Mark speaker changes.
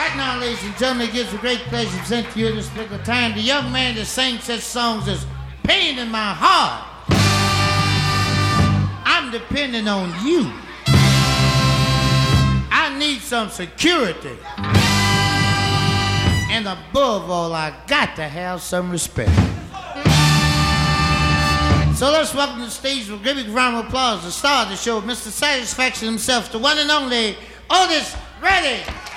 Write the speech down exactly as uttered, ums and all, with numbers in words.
Speaker 1: Right now, ladies and gentlemen, it gives a great pleasure to present to you at this particular time the young man that sang such songs as Pain in My Heart. I'm depending on you. I need some security. And above all, I got to have some respect. So let's welcome to the stage with a great big round of applause, the star of the show, Mister Satisfaction himself, the one and only Otis Redding.